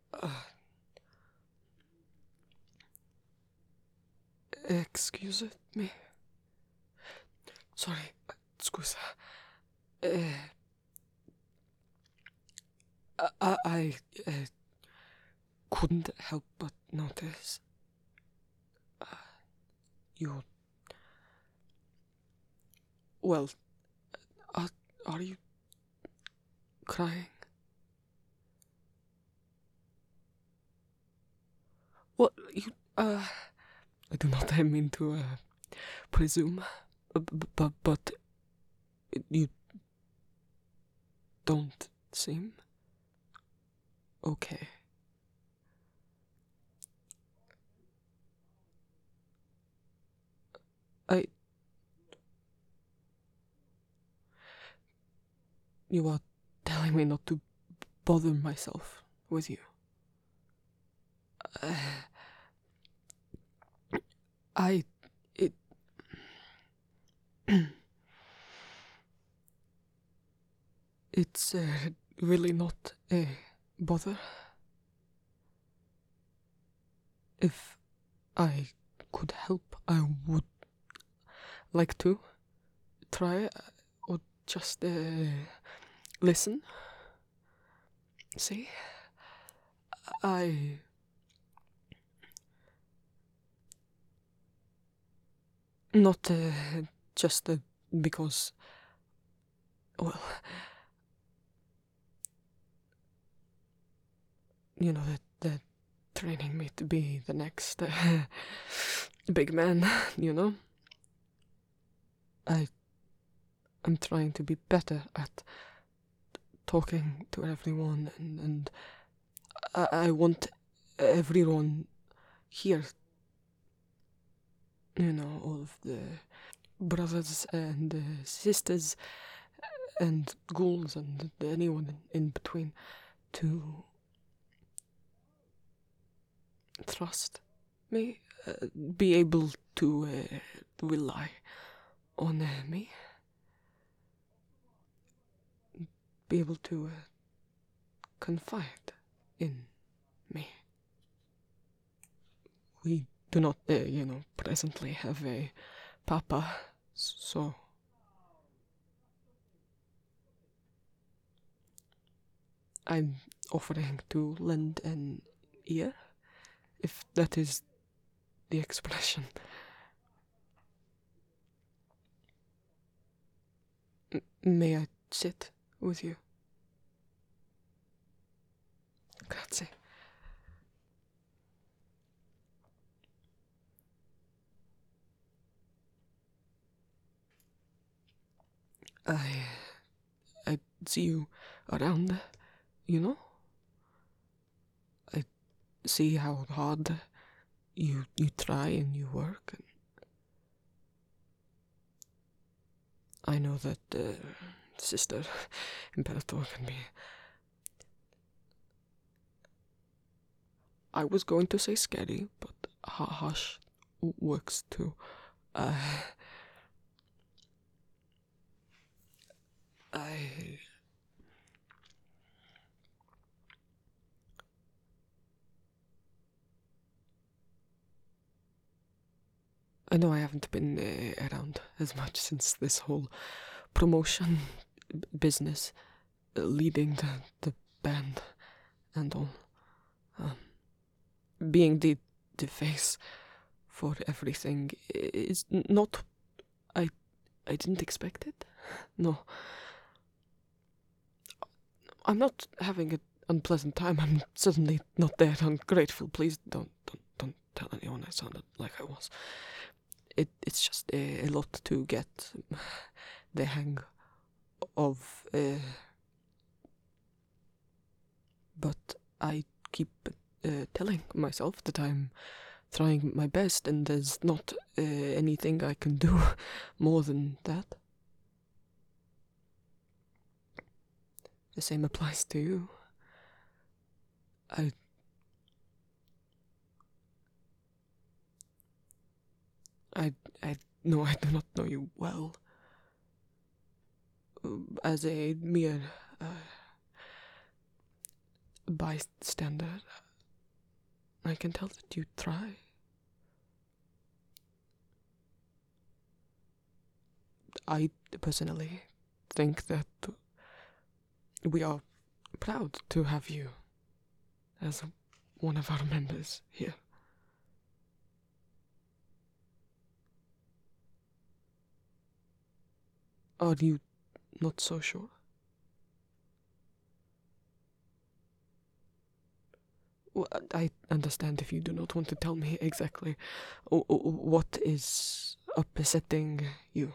Uh, excuse me. Sorry, scusa. I couldn't help but notice you. Well, are you crying? Well, I do not mean to presume, but you don't seem okay. I. You are telling me not to bother myself with you. Uh, I. It. It's really not a bother. If I could help, I would like to try or just listen. See? I. Not just because. Well, you know, that training me to be the next big man, you know? I'm trying to be better at talking to everyone, and I want everyone here, you know, all of the brothers and sisters and ghouls and anyone in between to trust me, be able to rely on me, be able to confide in me. We do not, presently have a papa, so I'm offering to lend an ear, if that is the expression. May I sit with you? Grazie. I see you around, you know? I see how hard you try and you work. And I know that Sister Imperator can be... I was going to say scary, but harsh works too. I know I haven't been around as much since this whole promotion business, leading the band and all. Being the face for everything is not... I didn't expect it. No. I'm not having an unpleasant time. I'm certainly not that ungrateful. Please don't tell anyone I sounded like I was. It's just a lot to get the hang of. But I keep telling myself that I'm trying my best, and there's not anything I can do more than that. The same applies to you. No, I do not know you well. As a mere bystander, I can tell that you try. I personally think that we are proud to have you as one of our members here. Are you not so sure? Well, I understand if you do not want to tell me exactly what is upsetting you.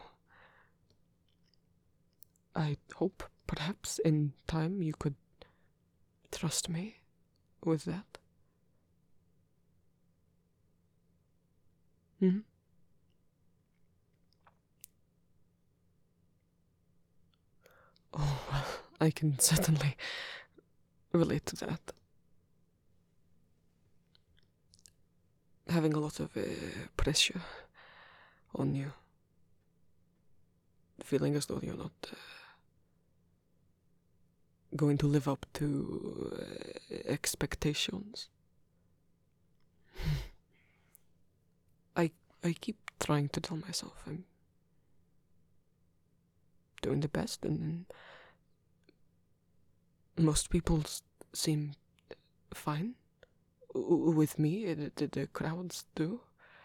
I hope perhaps in time you could trust me with that. Hmm? Oh, well, I can certainly relate to that. Having a lot of pressure on you. Feeling as though you're not going to live up to expectations. I keep trying to tell myself I'm doing the best, and most people seem fine with me. The crowds do.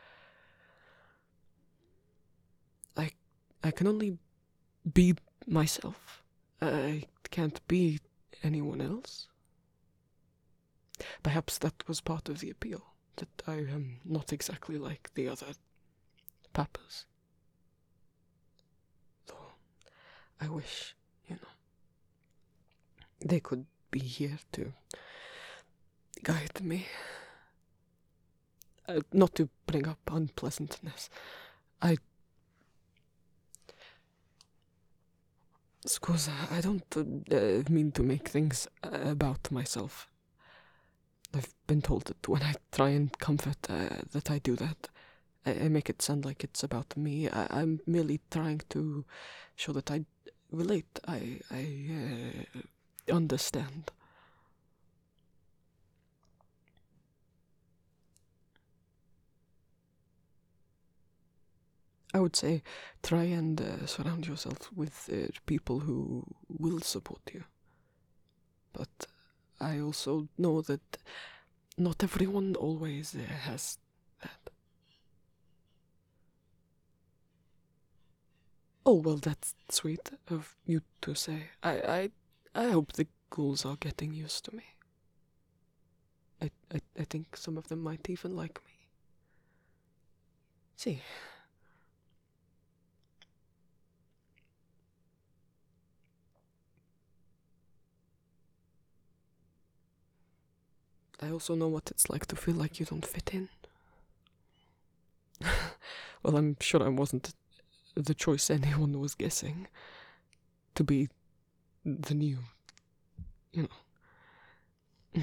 I can only be myself. I can't be anyone else. Perhaps that was part of the appeal, that I am not exactly like the other papas. Though I wish, they could be here to guide me. Not to bring up unpleasantness. Scusa, I don't mean to make things about myself. I've been told that when I try and comfort, that I do that. I make it sound like it's about me. I'm merely trying to show that I relate. I understand. I would say try and surround yourself with people who will support you. But I also know that not everyone always has that. Oh, well, that's sweet of you to say. I hope the ghouls are getting used to me. I think some of them might even like me. See. I also know what it's like to feel like you don't fit in. Well, I'm sure I wasn't the choice anyone was guessing to be the new, you know.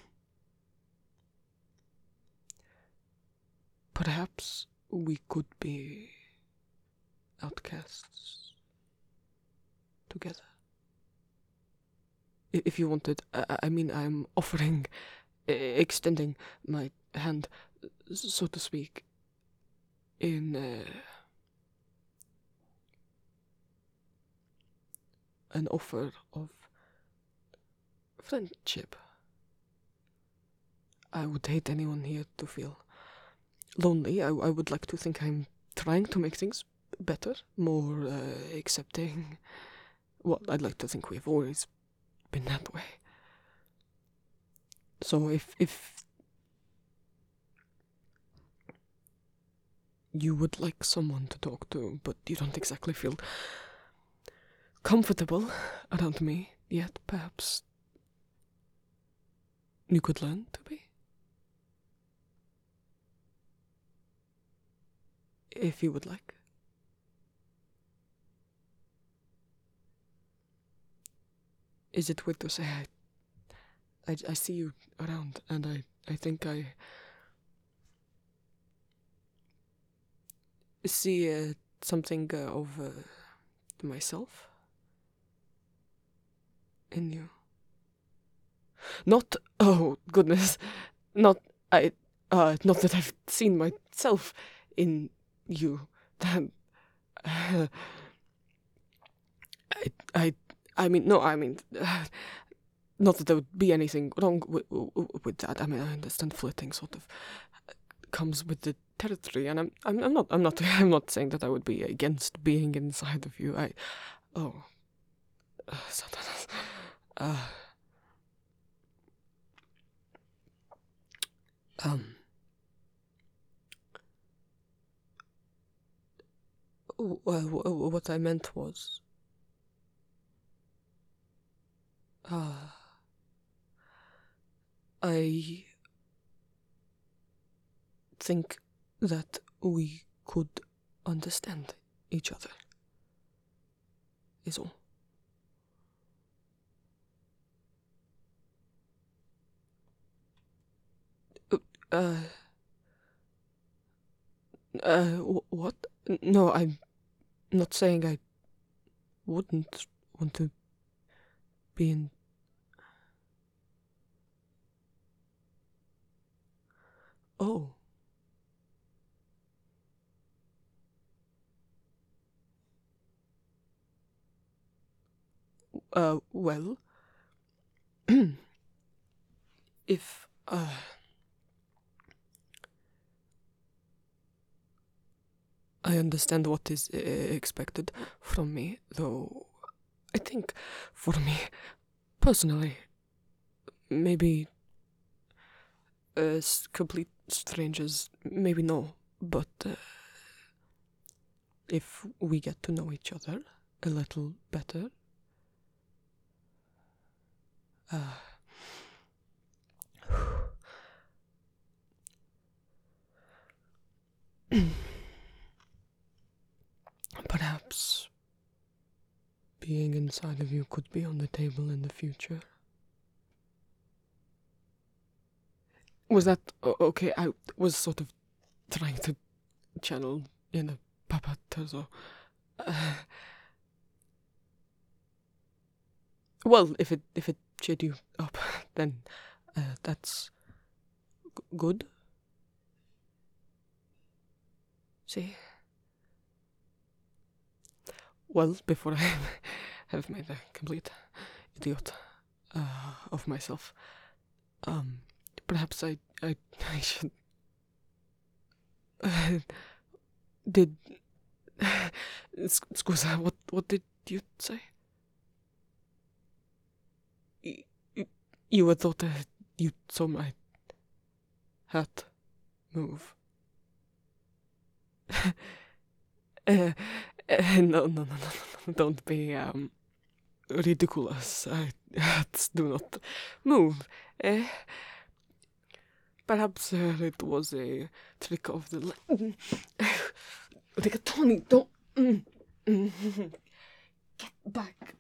Perhaps we could be outcasts together. If you wanted, I mean, I'm offering, extending my hand, so to speak, in an offer of friendship. I would hate anyone here to feel lonely. I would like to think I'm trying to make things better, more accepting. Well, I'd like to think we've always been that way. So if you would like someone to talk to, but you don't exactly feel comfortable around me yet, perhaps you could learn to be. If you would like. Is it weird to say I see you around, and I think I see something of myself in you. Not, oh goodness, not, not that I've seen myself in you. That, I mean, no, I mean, not that there would be anything wrong with that. I mean, I understand flirting sort of comes with the territory, and I'm not, I'm not saying that I would be against being inside of you. Sometimes, what I meant was, I think that we could understand each other, is all. What? No, I'm not saying I wouldn't want to be in. Oh. Well, if, I understand what is expected from me, though I think for me, personally, maybe complete strangers, maybe no, but if we get to know each other a little better, perhaps being inside of you could be on the table in the future. Was that okay? I was sort of trying to channel in a Papa Terzo. Well, if it cheered you up, then that's good. See? Well, before I have made a complete idiot of myself, perhaps I should. Did. Scusa, what did you say? You had thought that you saw my hat move. No, don't be ridiculous. Hats do not move. Perhaps it was a trick of the Rigatoni, don't get back.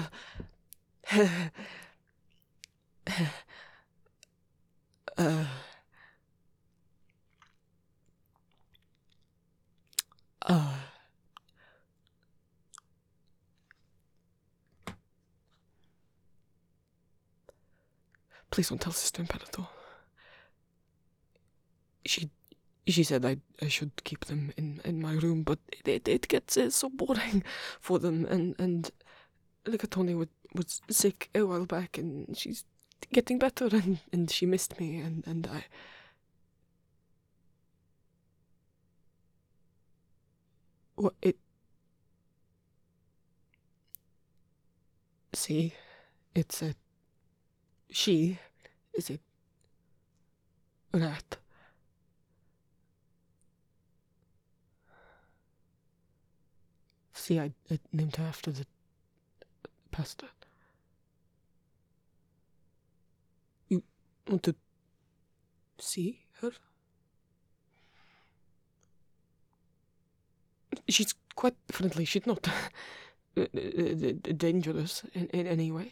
Please don't tell Sister Imperator. She said I should keep them in my room, but it gets so boring for them, and Rigatoni was sick a while back, and she's getting better, and she missed me, and I. What it. See, it's a. She is a rat. See, I named her after the pastor. You want to see her? She's quite friendly. She's not dangerous in any way.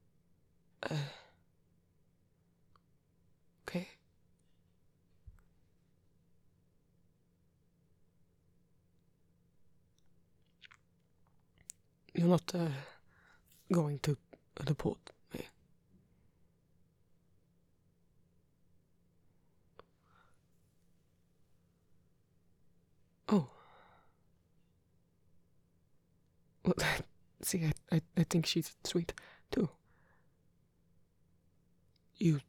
Okay. You're not going to report me. see, I think she's sweet too. You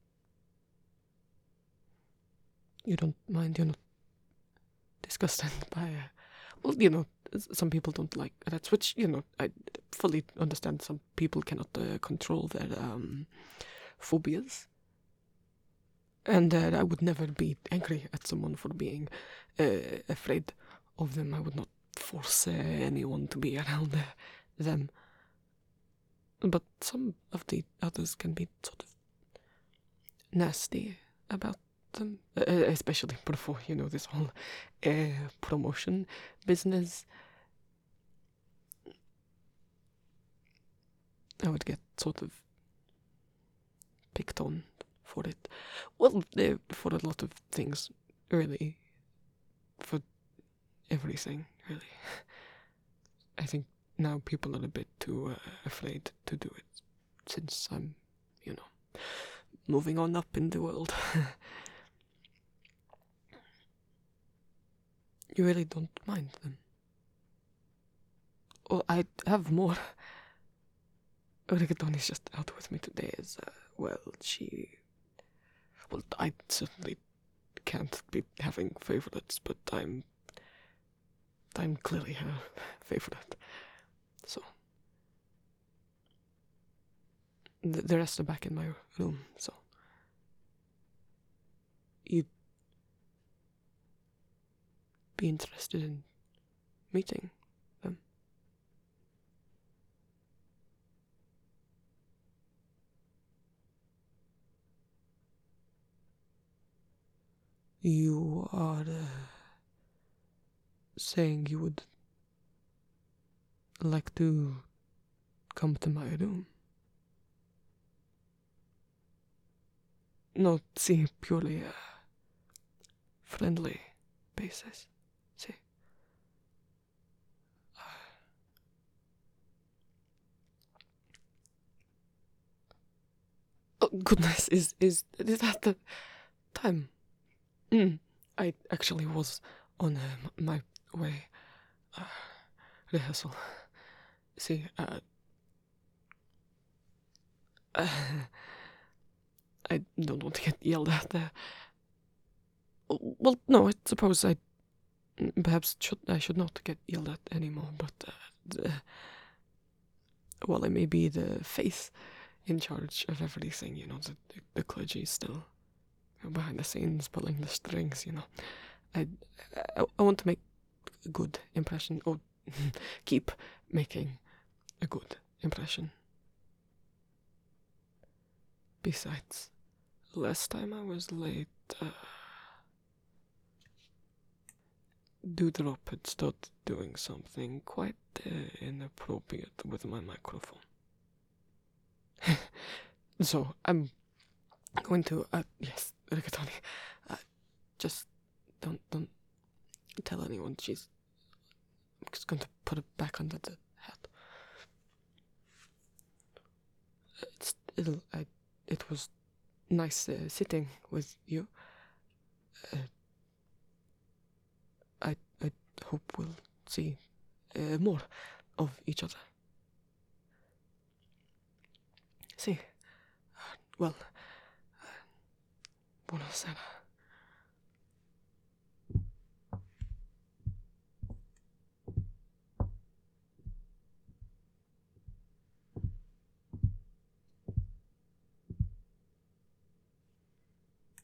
don't mind, you're not disgusted by, well, some people don't like rats, which, I fully understand. Some people cannot control their phobias. And I would never be angry at someone for being afraid of them. I would not force anyone to be around them. But some of the others can be sort of nasty about them, especially before, this whole promotion business. I would get sort of picked on for it. Well, for a lot of things, really. For everything, really. I think now people are a bit too afraid to do it, since I'm, moving on up in the world. You really don't mind them? Well, I have more. Rigatoni's just out with me today as well. Well, I certainly can't be having favorites, but I'm clearly her favorite. So the rest are back in my room. So you'd be interested in meeting them? You are saying you would like to come to my room? Not see purely a friendly basis. See? Oh goodness, is that the time? I actually was on my way. Rehearsal. See, I don't want to get yelled at there. Well, no, I suppose I should not get yelled at anymore, but while I may be the face in charge of everything, the clergy is still behind the scenes pulling the strings, I want to make a good impression, or keep making a good impression. Besides, last time I was late, Dewdrop had started doing something quite inappropriate with my microphone. So, I'm going to, yes, Rigatoni, just don't tell anyone. I'm just going to put it back under the hat. It was nice sitting with you. I hope we'll see more of each other. See, well, buonasera.